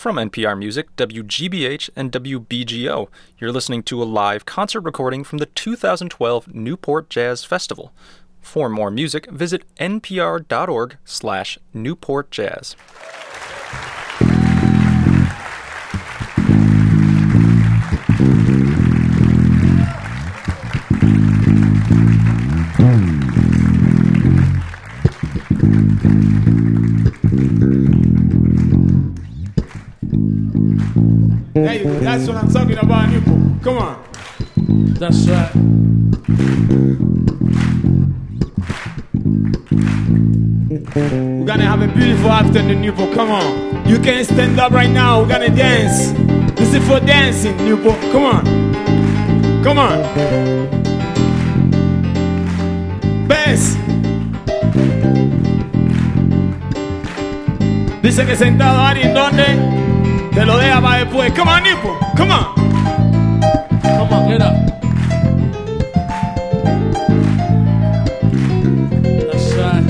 From NPR Music, WGBH, and WBGO, you're listening to a live concert recording from the 2012 Newport Jazz Festival. For more music, visit npr.org/newportjazz. Hey, that's what I'm talking about, Newport. Come on. That's right. We're gonna have a beautiful afternoon, Newport. Come on. You can stand up right now. We're gonna dance. This is for dancing, Newport. Come on. Come on. Bass. Dice que sentado alguien donde te lo deja para después. Come on, Newport. Come on. Come on, get up. That's right.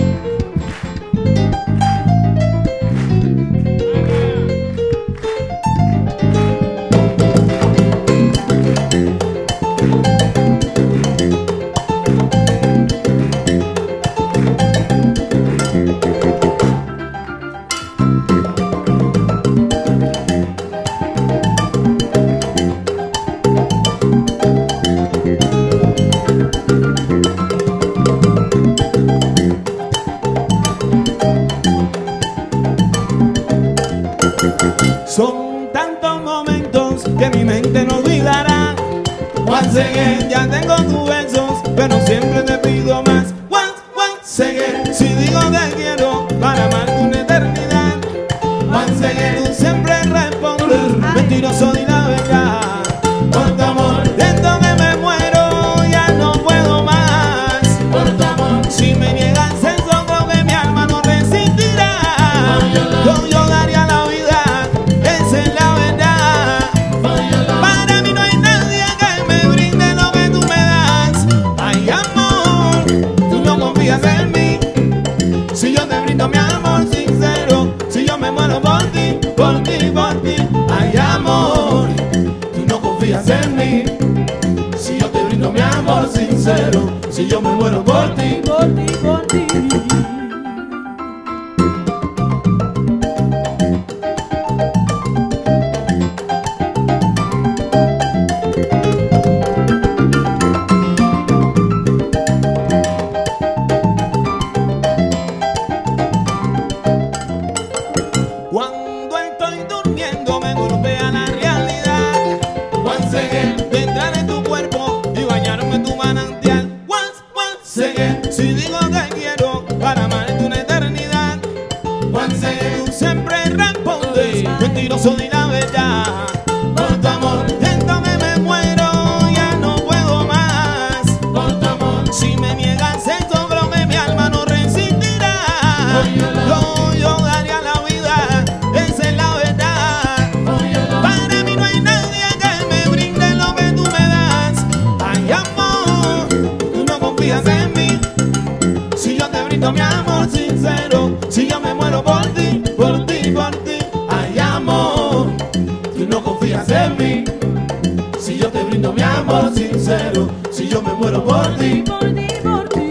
Son tantos momentos que mi mente no olvidará. Once again, ya tengo tus besos, pero siempre te pido más. Once again, si digo te quiero para amarte una eternidad. Once again, tú siempre respondes, mentiroso di la verdad. Por tu amor, siento que me muero, ya no puedo más. Por tu amor, si me niegas eso, creo que mi alma no resistirá. Yo daría la vida, esa es la verdad. Para mí no hay nadie que me brinde lo que tú me das. Ay, amor, tú no confías en mí. Si yo te brindo mi amor sincero, si yo me muero por ti, por ti, por ti. Ay, amor, tú no confías en mí. Si yo te brindo mi amor sincero, si yo me muero por ti, por ti, por ti. Cuando estoy durmiendo me golpea la realidad. Once again, entrar en tu cuerpo y bañarme en tu manantial. Once again, si digo que quiero para amarte una eternidad. Once again, tú siempre respondes, mentiroso di la verdad. Por tu amor, siento que me muero, ya no puedo más. Por tu amor, si me niegas eso, creo que mi alma no resistirá. Yo daría la vida, esa es la verdad. Para mí no hay nadie que me brinde lo que tú me das. Ay, amor, tú no confías en mí. Si yo te brindo mi amor sincero, si yo me muero por ti, por ti, por ti. Ay, amor, tú no confías en mí. Si yo te brindo mi amor sincero, si yo me muero por ti, por ti, por ti.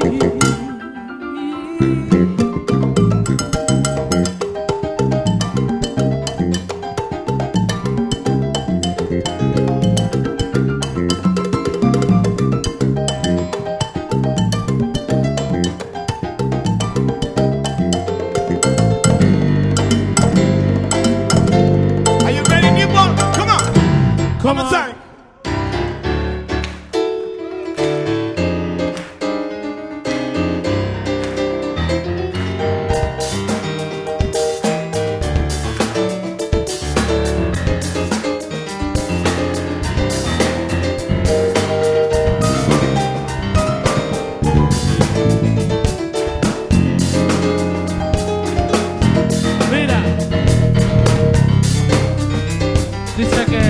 Are you ready, Newport? Come on. Come on, time. Mira. Dice que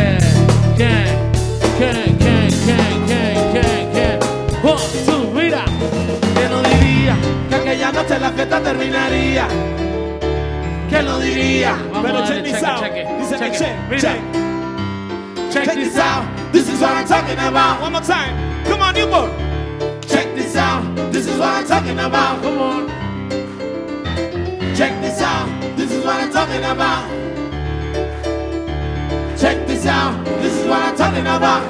mira. Que no diría que aquella noche la fiesta terminaría. Que no diría. Pero check this out. Dice check check, it. check. Check this out. This is what I'm talking about. One more time. Come on, you boy. Check this out. This is what I'm talking about. Come on. Check this out. This is what I'm talking about. Check this out. This is what I'm talking about.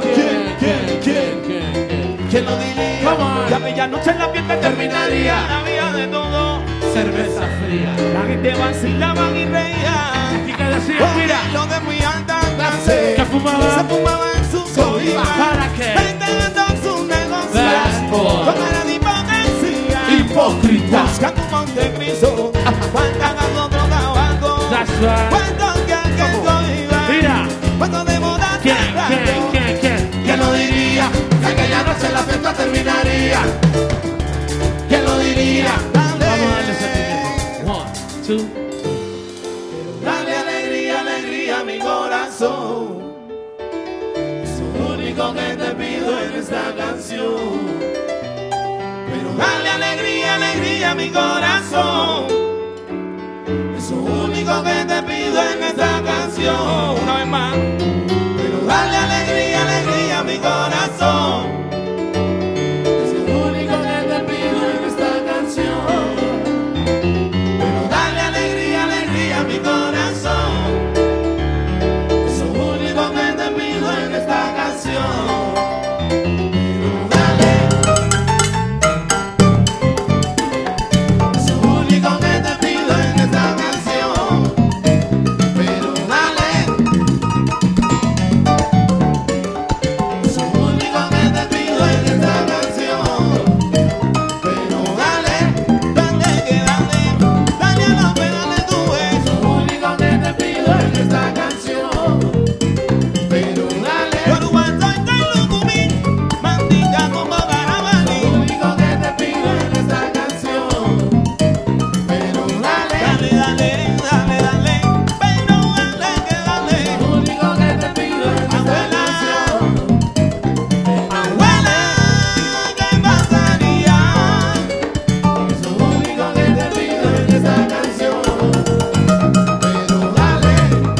¿Quién lo diría? Come on. Que a medianoche en la fiesta terminaría. Había de todo. Cerveza fría. La gente vacilaban y reía. ¿Y qué decía? Mira. Lo de muy alta clase. Que fumaba. Se fumaba en sus coimas. ¿Para qué? Vendiendo sus negocios. That's for- Con cara de hipocresía. Hipócrita. Buscando un monte griso. Cuando hagan otro tabaco. That's right. Cuando que coiba. Mira. Cuando de moda ¿Quién lo diría? Que aquella noche la fiesta terminaría. ¿Quién lo diría? Vamos a darle sentimiento. 1, 2. Dale alegría, alegría a mi corazón. Es lo único que te pido en esta canción. Pero dale alegría, alegría a mi corazón. Es lo único que te pido en esta canción. Una vez más. Pero dale alegría, alegría a mi corazón. Es lo único que te pido en esta canción. Pero dale alegría, alegría a mi corazón. Es lo único que te pido en esta canción. Pero dale. Es lo único que te pido en esta canción. Pero dale. Es lo único que te pido en esta canción. Pero dale, dale, que dale, dale a los pedales tú ves. Lo único que te pido en esta canción. Pero dale, Yoruba soy Kailukumi, Mandinga como Garabali. Lo único que te pido en esta canción. Pero dale, dale, dale, dale, dale, pero dale, que dale. Lo único que te pido en esta canción. Abuela, ¿qué pasaría? Es lo único que te pido en esta canción. Pero dale.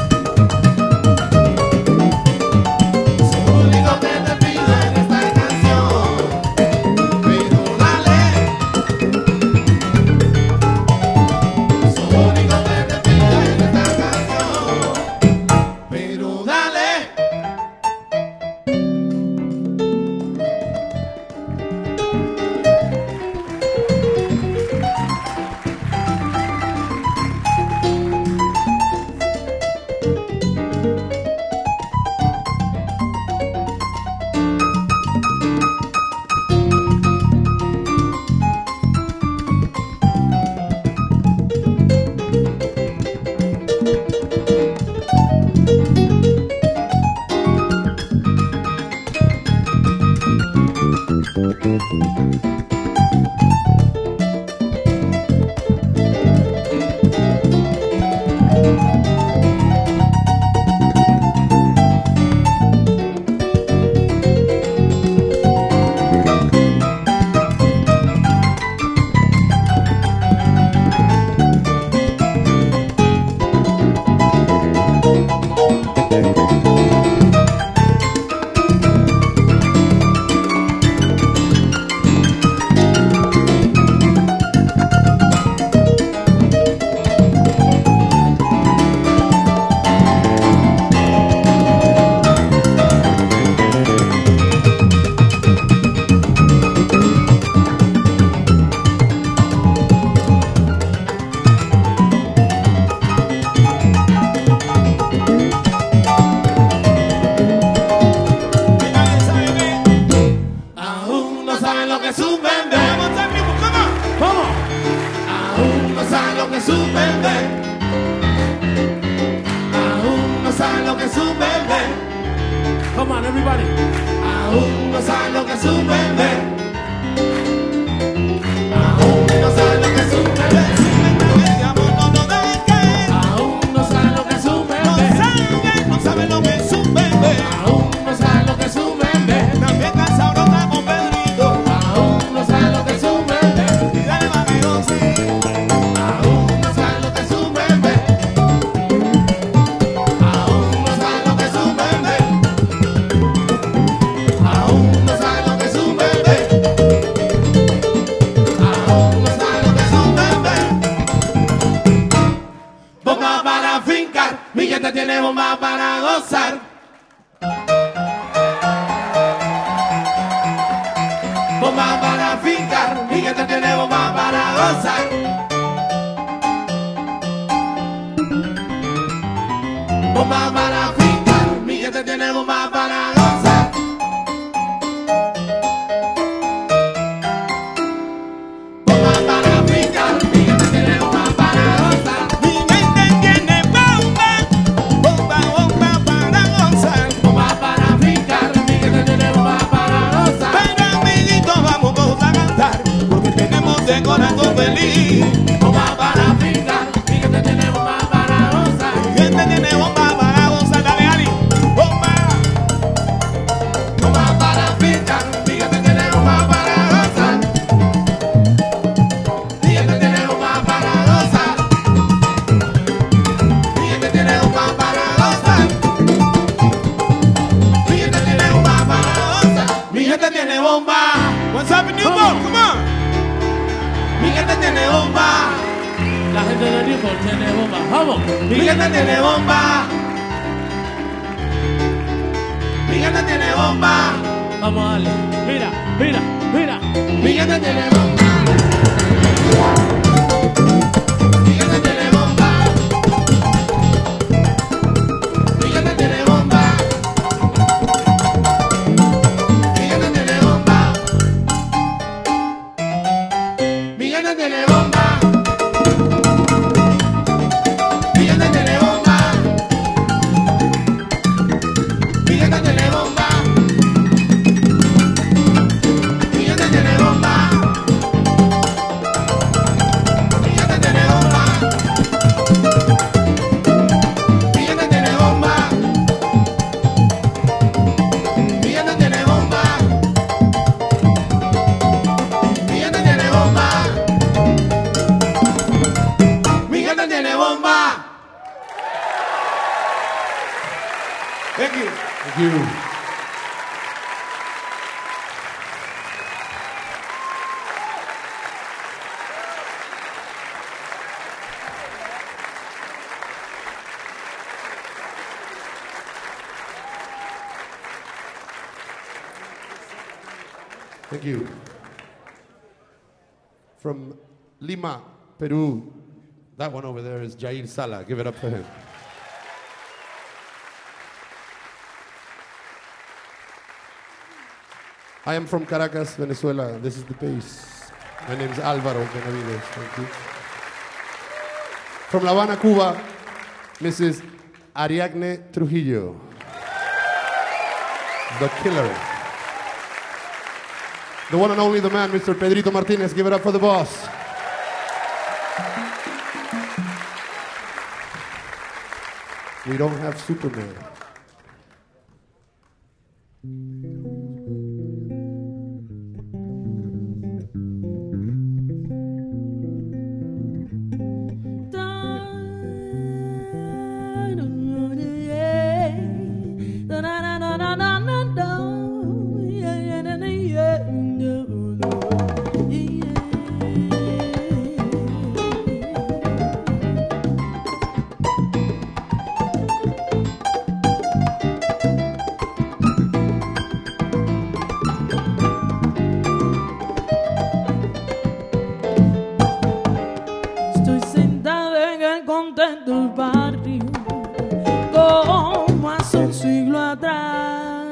Es lo único que te pido en esta canción. Pero dale. Es lo único que te pido en esta canción. Pero dale. Aún no saben lo que es un bebé. ¿Cómo? Aún no saben lo que es un bebé. Aún no saben lo que es un bebé. Come on, everybody. Aún no saben lo que es un bebé. Aún no saben lo que es un bebé. Aún no saben lo que es un bebé. No saben lo que es un bebé. Aún no saben lo que es un bebé. También cansado con Pedrito. Aún no saben lo que es un bebé. Y dale vaquero, sí. Aún no saben lo que es un bebé. Aún gente tiene bomba para gozar. Bomba para fincar, mi gente tiene bomba para gozar. Bomba para fincar, mi gente tiene bomba para gozar. Bomba para fincar, mi gente tiene bomba para gozar. Mi gente tiene bomba, bomba, bomba para gozar. Bomba para fincar, mi gente tiene bomba para gozar. Pero amiguitos vamos todos a cantar, porque tenemos de corazón feliz. Bomba para fincar, mi gente tiene bomba para gozar. Mi gente tiene bomba para gozar, dale Ali, bomba. Bomba para fincar, mi gente tiene bomba para gozar. Mi gente tiene bomba para gozar. Mi gente tiene bomba para gozar. Mi gente tiene bomba para gozar. Mi gente tiene bomba. What's up, Newport? Come on. Mi gente tiene bomba. La gente de Newport tiene bomba. ¡Vamos! Mi gente tiene bomba. Mi gente tiene bomba. Vamos a darle. Mira, mira, mira. Mi gente tiene bomba. Mi gente tiene bomba. Mi gente tiene bomba. Mi gente tiene bomba. Mi gente tiene bomba. Mi gente tiene bomba. Mi gente tiene bomba. Mi gente tiene bomba. Mi gente tiene bomba. Mi gente tiene bomba. Mi gente tiene bomba. Mi gente tiene bomba. Mi gente tiene bomba. Thank you. Thank you. Thank you. From Lima, Peru, that one over there is Jair Sala. Give it up for him. I am from Caracas, Venezuela. This is the bass. My name is Álvaro Benavides. Thank you. From La Habana, Cuba, Mrs. Ariadne Trujillo. The killer. The one and only the man, Mr. Pedrito Martinez. Give it up for the boss. We don't have Superman. Estoy sentada en el contento del barrio, como hace un siglo atrás.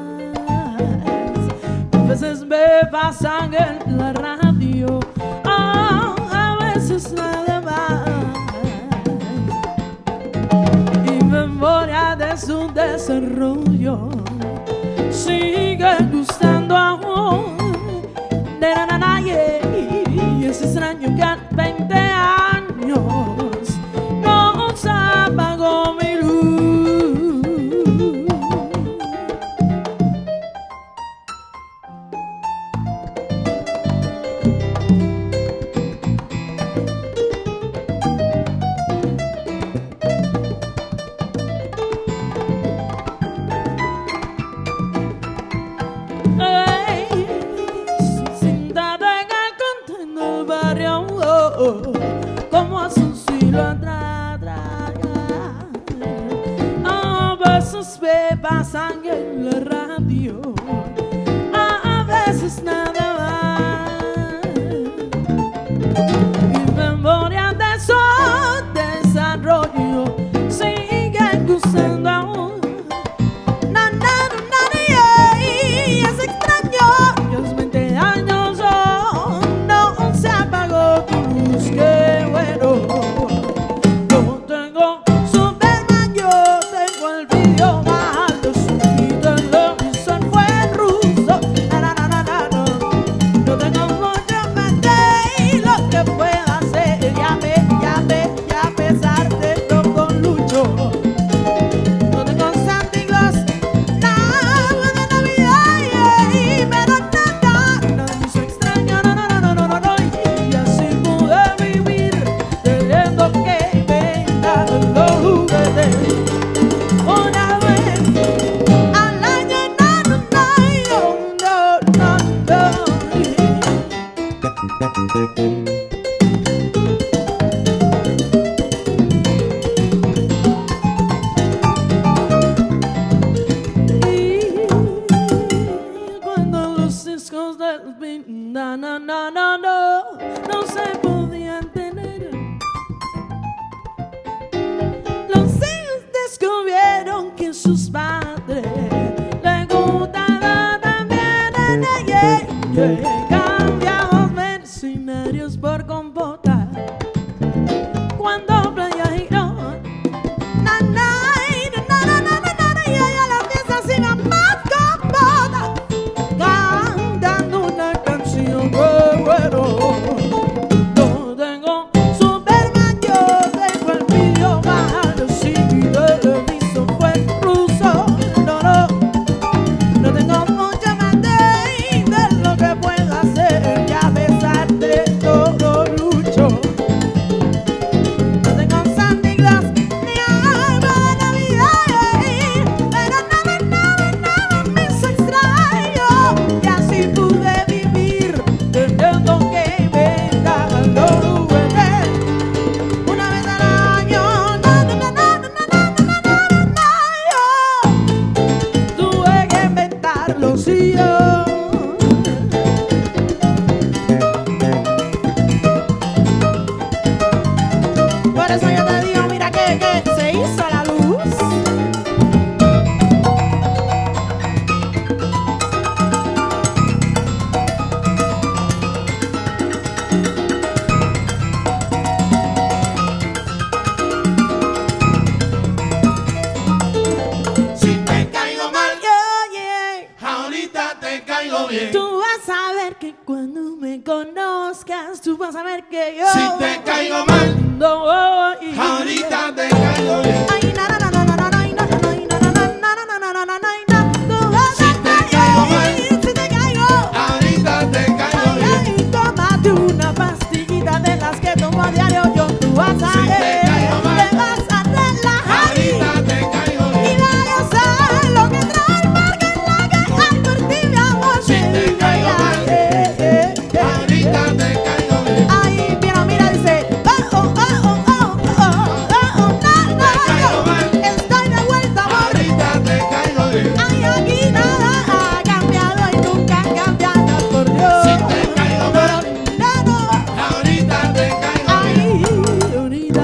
A veces me pasan en la radio, a veces nada más. Y memoria de su desarrollo sigue gustando aún. De la nadie, y es extraño que a 20 años no se apagó mi luz. Ey, sentada en el contento del barrio, como hace un siglo atrás. cosas me pasan en la radio, a veces nada más. Mi memoria de su desarrollo sigue gustando aún. Y es extraño que los 20 años no se apagó tu luz. Qué bueno. Yo tengo Superman, yo tengo el vídeo más alto, su televisor fue en ruso. Yo tengo mucho más de lo que pueda hacer. Ya a pesar de todo lucho. No tengo Santa Claus, nada de Navidad, pero nada me hizo extraño, no. Y así pude vivir, teniendo que inventar los juguetes. Una vez al año, Y cuando los discos del beat, no se podían tener. Los hijos descubrieron que sus padres le gustaba también. Cambiamos mercenarios por compota. Cuando Playa giró, y a la fiesta se iba más compota, cantando una canción muy bueno. Yo tengo Superman, yo tengo el vídeo más alto, sí, televisor fue ruso. No tengo mucho más de lo que puedo hacer, ya a pesar de todo lucho. No tengo Santa Claus ni alma de Navidad, pero nada me hizo extraño. Y así pude vivir, teniendo que inventar los juguetes. Una vez al año, tuve que inventarlos y yo. Por eso yo te digo, mira que se hizo la luz. Si te caigo mal, Oye, ahorita te caigo bien. tú vas a ver que cuando me conozcas, tú vas a ver que yo Si te caigo mal, no voy. ahorita te caigo bien. Ay, na, na, na, na, na, na, na, na, na, na, na, na, na, na, na. Tú vas Si a te caigo mal, si te caigo. ahorita te caigo bien. Ay, tómate una pastillita de las que tomo a diario. Yo tú vas a Si te ver, caigo mal, te vas a relajar ahorita te caigo y bien. vas a gozar lo que trae el mar, que es la que hay por ti, mi amor. Si te caigo mal, ahorita te caigo bien. Ay, mira, dice, caigo mal, estoy de vuelta, amor. ahorita te caigo bien. Ay, aquí nada ha cambiado y nunca cambiará, por Dios. Si te caigo mal, ahorita te caigo bien. Ay, ahorita,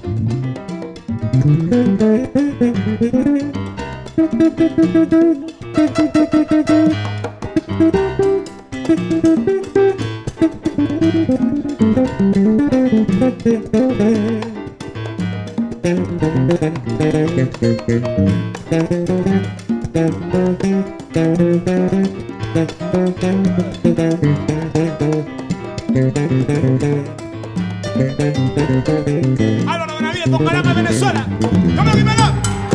Thank you. Álvaro Benavides con Caramba Venezuela. ¡Cómo que vamos!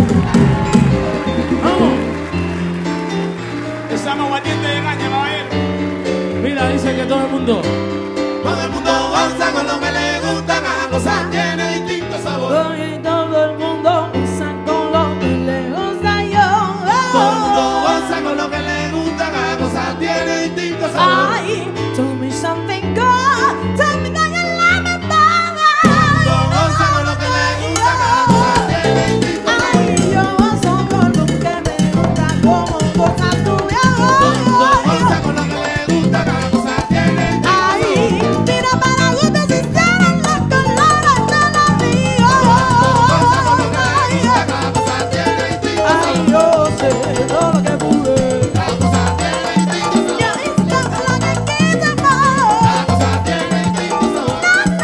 Estamos batiendo de caña, caballero. Mira, dice que todo el mundo. Todo el mundo goza con lo que le gusta, cada cosa tiene distinto sabor. Hoy todo el mundo usa con lo que le gusta yo. Todo el mundo goza con lo que le gusta, cada cosa tiene distinto sabor. Ay, tell me something good. Tell me that you love me, baby. Todo el mundo goza con lo que le gusta, cada cosa tiene distinto sabor. Ay, yo gozo con lo que me gusta, como gozas tú, mi Todo el mundo amor. goza con lo que le gusta, cada cosa tiene distinto Ay, sabor. mira para gustos si serán los colores de la vida. Goza con lo que le gusta, cada cosa tiene distinto Ay, sabor. yo sé todo lo que pude. Cada cosa tiene distinto sabor. Yo hice todo lo que quise, amor. Cada cosa tiene distinto sabor.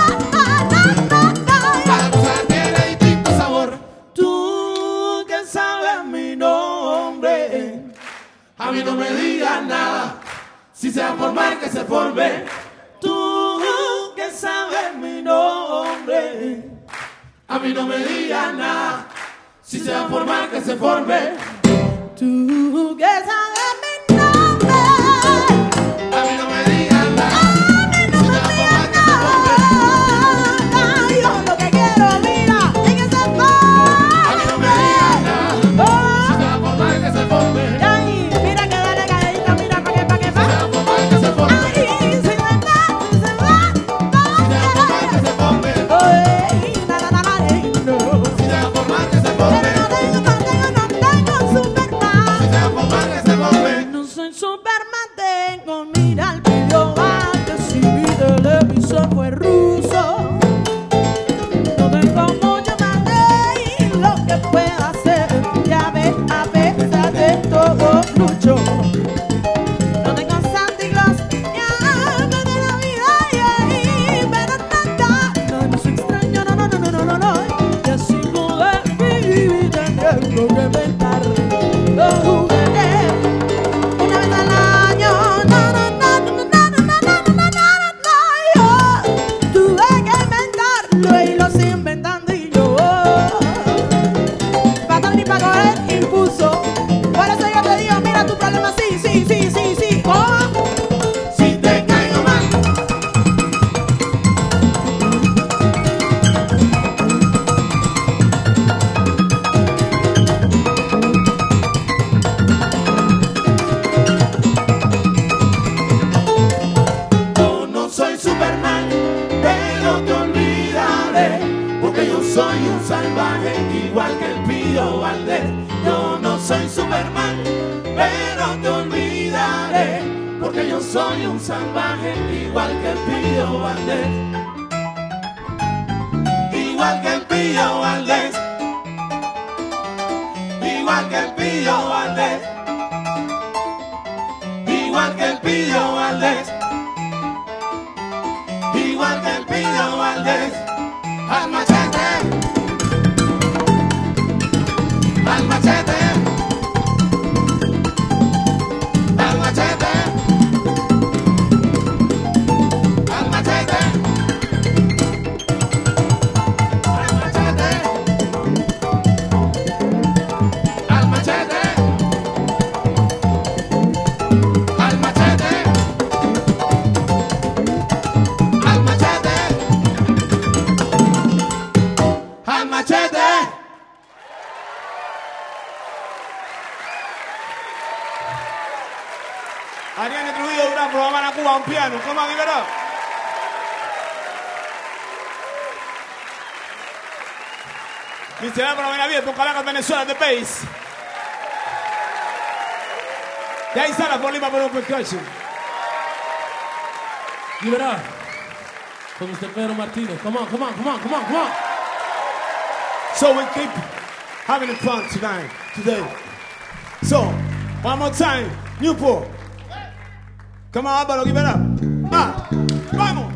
Cada cosa tiene distinto sabor. Tú que sabes mi nombre. A mí no me digas nada. Si se va a formar, que se forme. Tú que sabes mi nombre. A mí no me digas nada. Si se va a formar, que se forme. Tú que sabes mi nombre. A mí no me digas nada. Si se va a formar, que se forme. Ay, yo lo que quiero, mira, es que se A mí no me digas nada. Si se va a formar, que se forme. Ay, mira que dale calladita, mira pa' que Si se va a formar, que se forme. Ay, si me da, si se va, Si se va a formar, que se forme. Ay, no. Si se va a formar, que se forme. No tengo Superman. Si se va a formar, que se forme. No soy Superman, tengo mira el video antes si mi televisor fue ruso. No tengo mucho más de lo que pueda hacer. Ya ves, a pesar de todo lucho. No tengo Santa Claus, ya me de la vida y ahí, pero nada, no soy extraño, no. Y así pude vivir teniendo que inventar los juguetes. Una vez al año, no, yo tuve que inventarlo y lo sigo inventando y yo. Pa' dar ni pa' coger impulso. Por eso yo te digo, mira tu problema, sí. ¿Cómo? Si te caigo mal. Yo no soy Superman, pero te olvidaré, porque yo soy un salvaje igual que el Pío Valdés. Yo no soy Superman, pero te olvidaré, porque yo soy un salvaje igual que el Pío Valdés. Igual que el Pío Valdés. Igual que el Pío Valdés. Igual que el Pío Valdés. Igual que el Pío Valdés. Al machete. Al machete. Al machete. Al machete. Al machete. Al machete. Al machete. Al machete. Al machete. Ariane Trujillo Durán, por Habana, Cuba, un piano. Come on, give it up. Mr. Álvaro Benavides con Caracas, Venezuela, The Bass. Y ahí está la Polima por un percussion. Liberar. Con usted Pedro Martínez. Come on. So we keep having fun today. So, One more time. Newport. Come on, Álvaro, give it up. Vamos.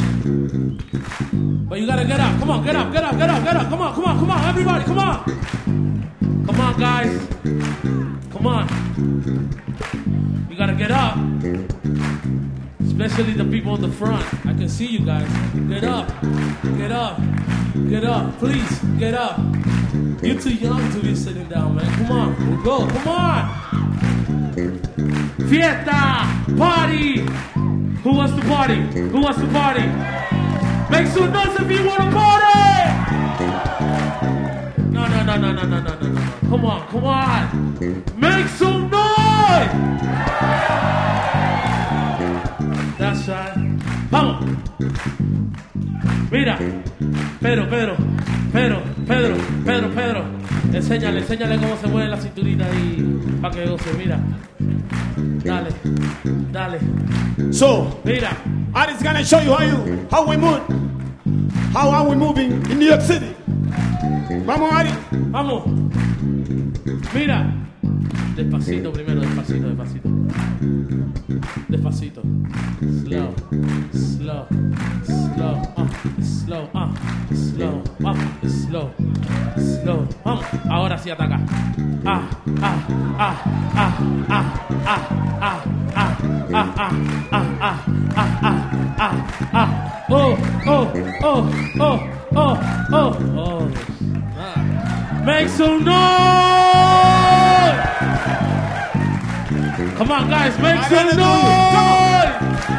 But you gotta get up. Come on, get up, get up, get up, get up. Come on, come on, come on, everybody, come on. Come on, guys. Come on. You gotta get up. Especially the people in the front. I can see you guys. Get up. Get up. Get up. Please, get up. You're too young to be sitting down, man. Come on. We'll go. Come on. Fiesta. Party. Who wants to party? Who wants to party? Make some noise if you want to party. No. Come on, come on. Make some noise. That's right. Vamos. Mira. Pedro. Enséñale cómo se mueve la cinturita ahí para que goce. Mira. Dale. So, Mira. Ari's gonna show you how we move. How are we moving in New York City? Vamos, Ari. Vamos. Mira. Despacito primero, despacito. Slow. Vamos. Ahora sí ataca. Make some noise! Come on, guys, make some noise!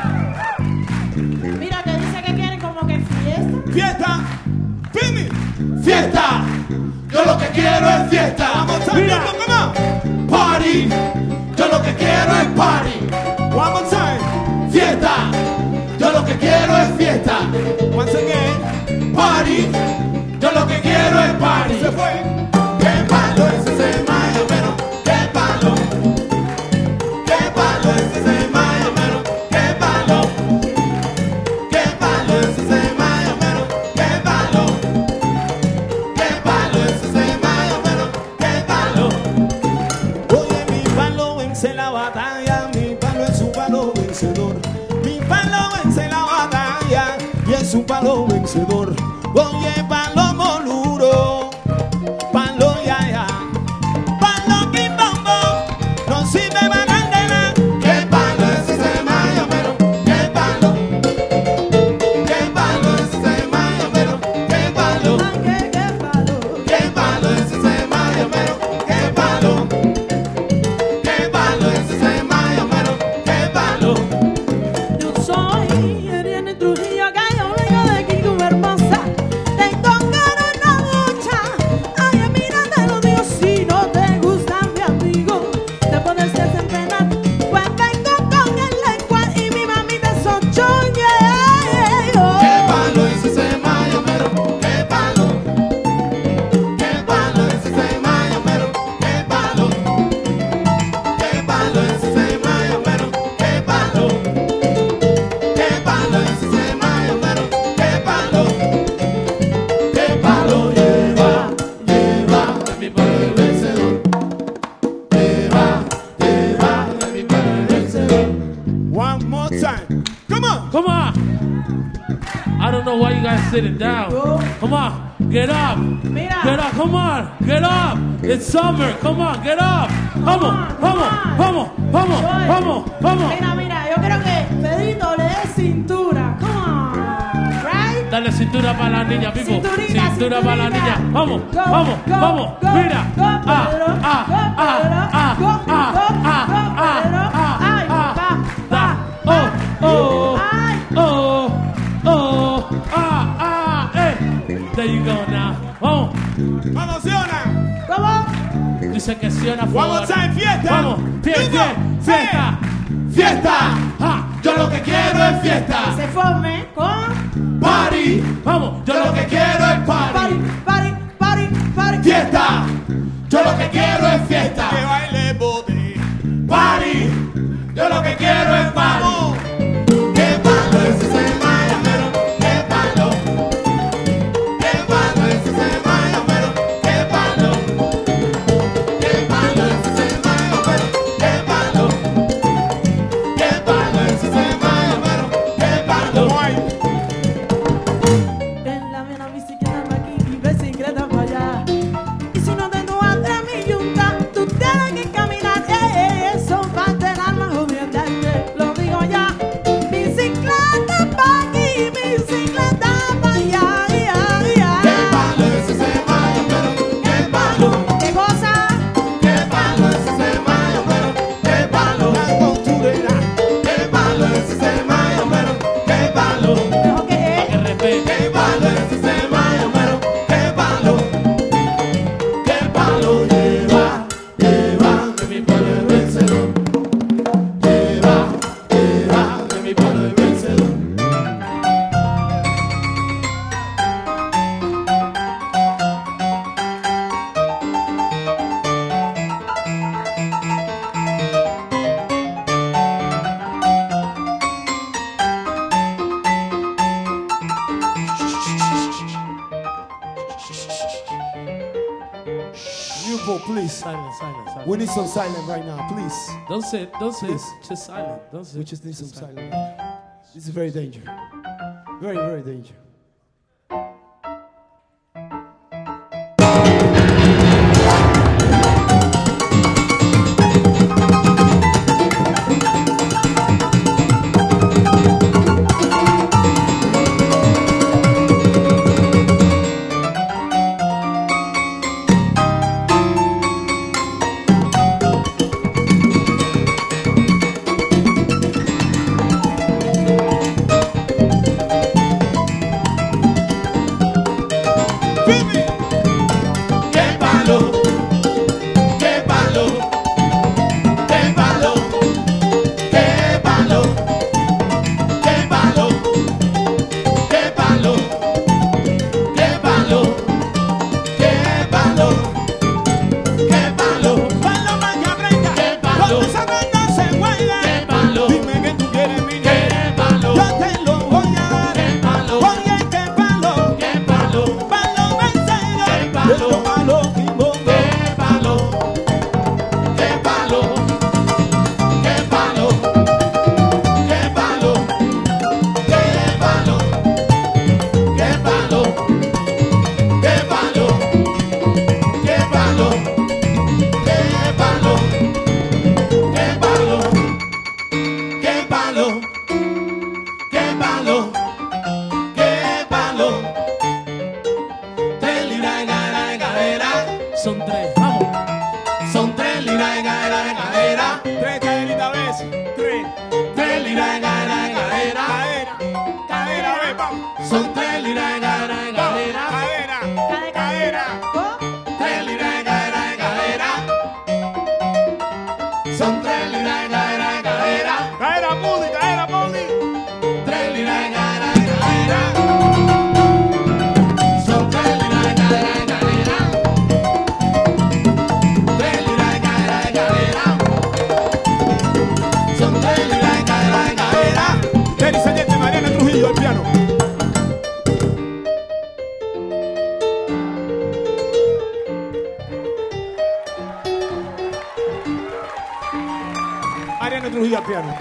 Mira, que dice que quieren como que fiesta. Fiesta. Pini. Fiesta, yo lo que quiero es fiesta. Vamos a Mira. come on. Party, yo lo que quiero es party. One more time. Fiesta, yo lo que quiero es fiesta. Once again. Party, yo lo que quiero es party. Se fue. Qué palo es ese mayo, pero qué palo. Qué palo es ese mayo, pero qué palo. Qué palo es ese mayo, pero qué palo. Qué palo es ese mayo, pero qué palo. Oye, mi palo vence la batalla, mi palo es un palo vencedor. Mi palo vence la batalla y es un palo vencedor. Oye, palo moluro, palo ya, palo quimbombo, no sirve para nada. Qué palo es ese mayo, pero qué palo. Qué palo es ese mayo, pero qué palo. Ay, qué palo. Qué palo es ese mayo, pero qué palo. Qué palo es ese mayo, pero qué palo. Yo soy Ariana Trujillo, acá yo vengo de aquí, tu hermosa. Tengo ganas de lucha. Ay, mira, te lo digo, si no te gusta mi amigo, te puedes desempeñar. Pues vengo con el lenguaje y mi mami te sochoñe. Qué palo es ese mayo, pero qué palo. Qué palo es ese mayo, pero qué palo. Qué palo es ese mayo, pero qué palo. Qué palo es ese mayo, pero qué palo. Qué palo lleva de mi pueblo vencedor. Lleva de mi pueblo vencedor. One more time. Come on. Come on. I don't know why you guys sitting down. Come on, get up. Mira. Get up, come on, get up. It's summer. Come on, get up. Vamos. Mira, yo creo que Pedrito le dé cintura. Come on. Right? Dale cintura para la niña, people. Cintura para la niña. Vamos. Mira. There you go now. Vamos. Vamos, Siona. ¿Cómo? Dice que sí una One more foto. time. Fiesta. Vamos. Fiesta. Fiesta, Ja. yo lo que quiero es fiesta. Se forme con Party, Vamos. yo lo que quiero es party. party. Fiesta, yo lo que quiero es fiesta. Que baile bote. Party, yo lo que quiero es party. Vamos. Qué palo es ese mayo, pero qué palo. Qué palo es ese mayo, pero qué palo. Qué palo es ese mayo, pero please. Silent, silent, silent. We need some silence right now, please. Don't sit, Please. just silent. Don't sit. We just need some silence. This is very dangerous. Very, very dangerous. Ariana Trujillo al piano.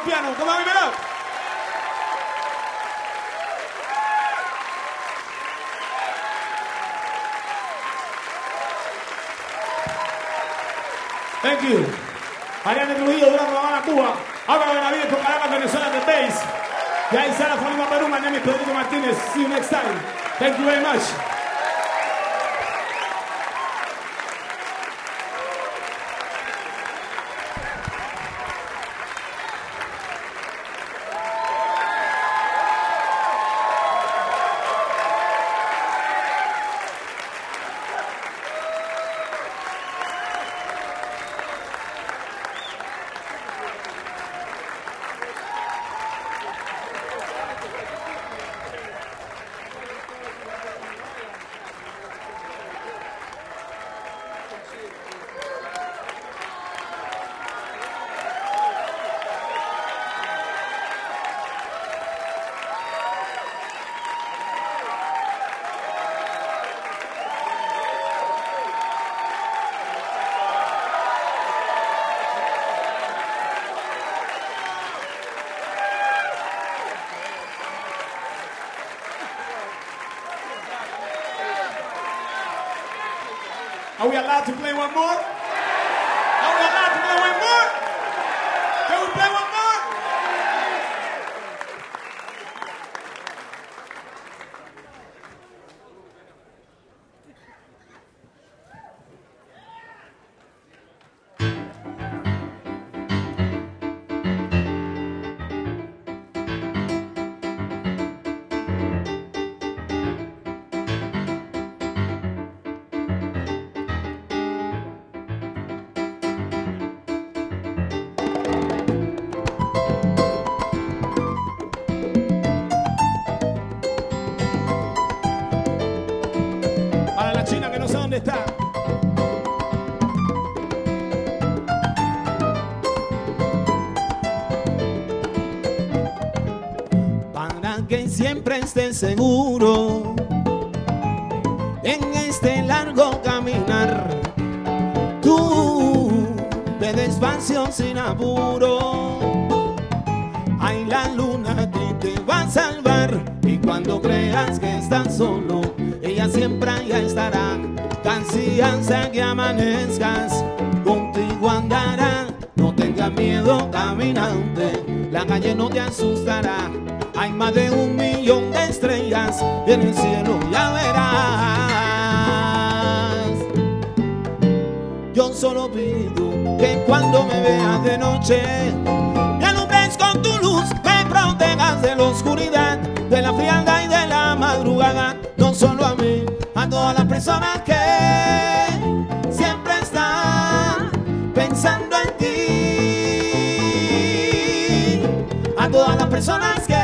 piano. Come on, give it up. Thank you. Ariane Trujillo, Durán, La Habana, Cuba. Álvaro Benavides con Caracas, Venezuela, The Bass. Y ahí Sara Fonima, Perú. My name is Pedrito Martínez. See you next time. Thank you very much. Are we allowed to play one more? Are we allowed to play one more? Can we play one more? Está. Para que siempre estés seguro en este largo caminar, tú ve despacio sin apuro. Ay, la luna a ti te va a salvar, y cuando creas que estás solo, ella siempre allá estará. Casi hasta que amanezcas, contigo andará. No tengas miedo, caminante, la calle no te asustará. Hay más de 1 millón de estrellas en el cielo, ya verás. Yo solo pido que cuando me veas de noche, me alumbres con tu luz, me protejas de la oscuridad, de la frialdad y de la madrugada. No solo a mí, a todas las personas que siempre están pensando en ti, a todas las personas que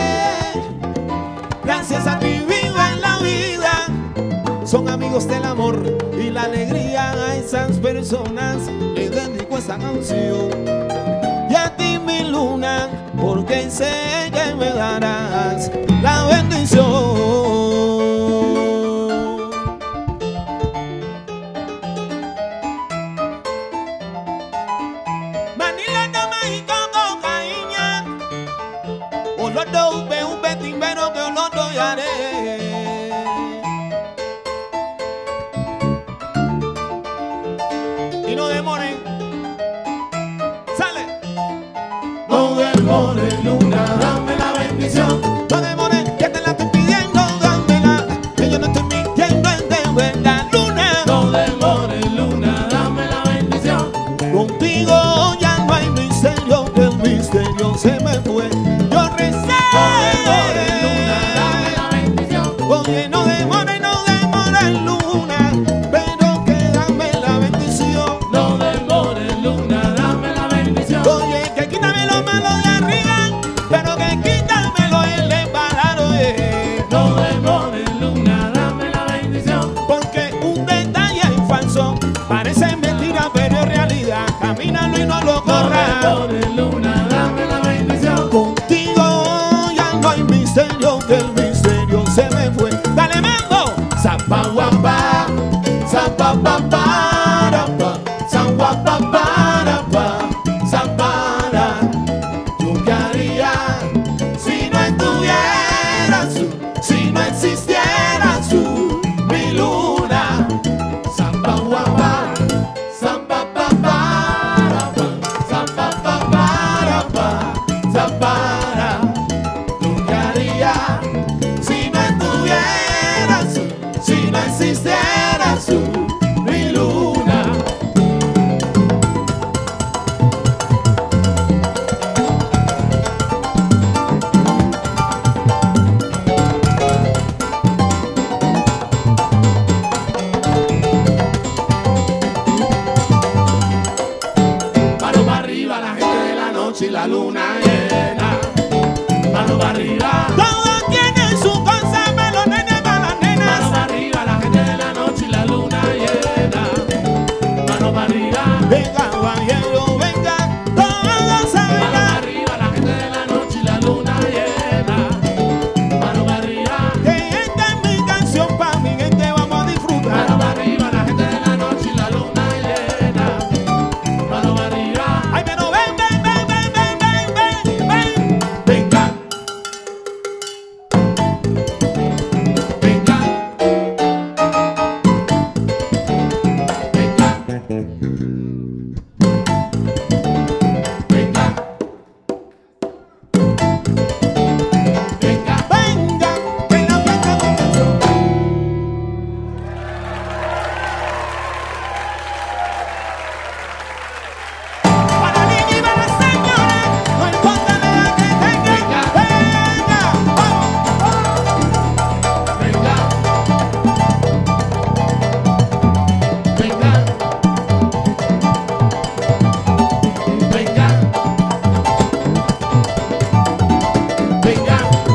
gracias a ti vivo en la vida, son amigos del amor y la alegría. A esas personas les dedico esta canción, y a ti mi luna, porque sé que me darás la bendición. Y no demoren, sale. No demores, luna, dame la bendición. No demores, que te la estoy pidiendo, dámela, que yo no estoy mintiendo, es de verdad, luna. No demores, luna, dame la bendición. Contigo ya no hay misterio, que el misterio se me fue. Yo recé. Oye, no demore, luna, pero que dame la bendición. No demore, luna, dame la bendición. Oye, que quítame lo malo de arriba, pero que quítamelo el de parado. No demore, luna, dame la bendición. Porque un detalle falso parece mentira, pero es realidad. Camínalo y no lo corras. No demore, luna, dame la bendición. Contigo ya no hay misterio, que el misterio se me fue. Dale, mambo. Zapa guapa, zapa para pa, zapa para pa, zapara. Yo para arriba. Todo tiene su cosa, para los nenes, para las nenas. Mano para arriba, la gente de la noche y la luna llena. Mano para arriba. Venga, caballero, venga, todos a Mano para bailar. arriba, la gente de la noche y la luna llena. Mano para arriba. Que esta es mi canción, pa' mi gente vamos a disfrutar. Mano para arriba, la gente de la noche y la luna llena. Mano para arriba. Ay, pero ven, ven, ven, ven, ven, ven, ven, ven. Venga. Venga. Venga. Venga. Venga. Venga, que la fiesta comenzó. Para niños y para señores, no importa la edad que tengan. Venga, vamos. Venga. Venga. Venga. Venga.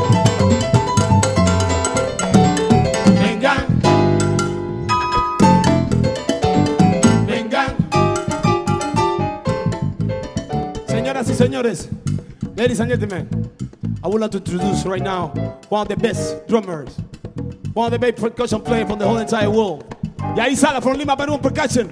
Venga. Venga. Señoras y señores, ladies and gentlemen, I would like to introduce right now one of the best drummers, one of the best percussion players from the whole entire world. Yair Sala from Lima, Perú, percussion.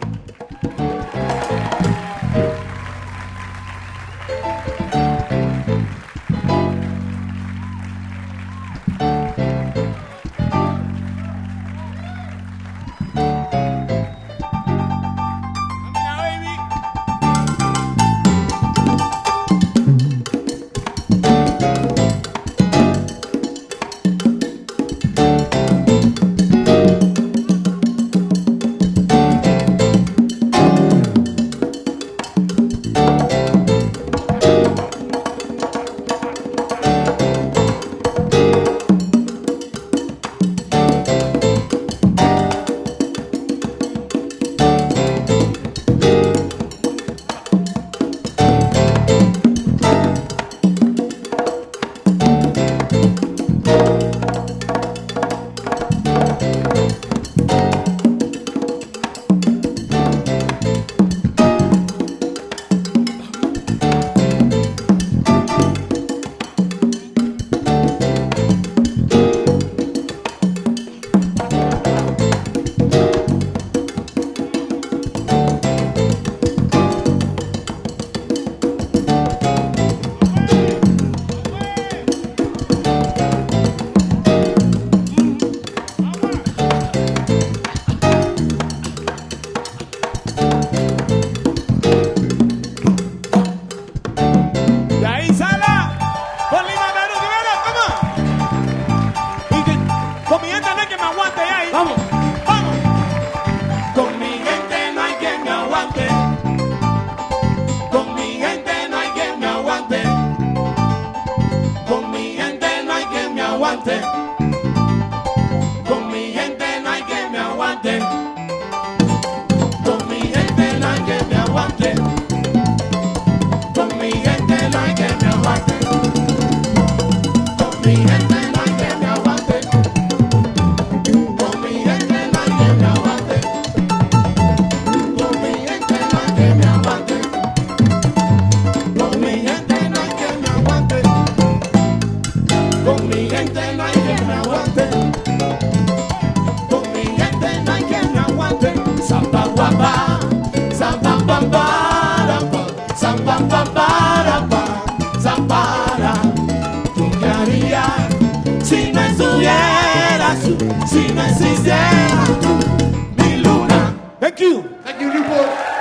Yair Sala from Lima, Perú, que viene, come on. Y que con mi gente no hay que me aguante, Yair. Vamos. Vamos. Con mi gente no hay quien me aguante. Con mi gente no hay quien me aguante. Con mi gente no hay quien me aguante. Con mi gente no hay quien me aguante. Con mi gente no hay quien me aguante. Con mi gente no hay quien me aguante. Con mi gente no hay quien me aguante. Con mi gente no hay quien me aguante. Con mi gente no hay quien me aguante. Con mi gente no hay quien me aguante. Con mi gente no hay quien me aguante. Con mi gente no hay quien me aguante. Samba guapa, samba pamparapa, samba pamparapa, zambara. ¿Tú qué harías si no estuvieras tú, si no existieras tú, mi luna? Thank you. Thank you, Newport.